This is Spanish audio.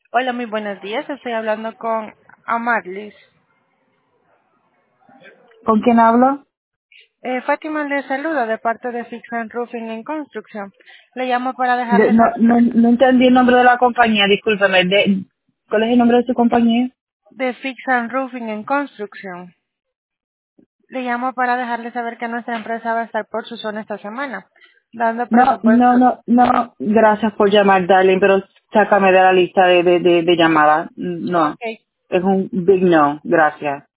Hola, muy buenos días. Estoy hablando con Amarlis. ¿Con quién hablo? Fátima le saluda de parte de Fix and Roofing en Construction. Le llamo para dejarle No entendí el nombre de la compañía, discúlpeme. ¿Cuál es el nombre de su compañía? de Fix and Roofing en Construction. Le llamo para dejarle saber que nuestra empresa va a estar por su zona esta semana, dando presupuesto. No. Gracias por llamar, darling, pero sácame de la lista de llamadas. No, Ok, es un big no. Gracias.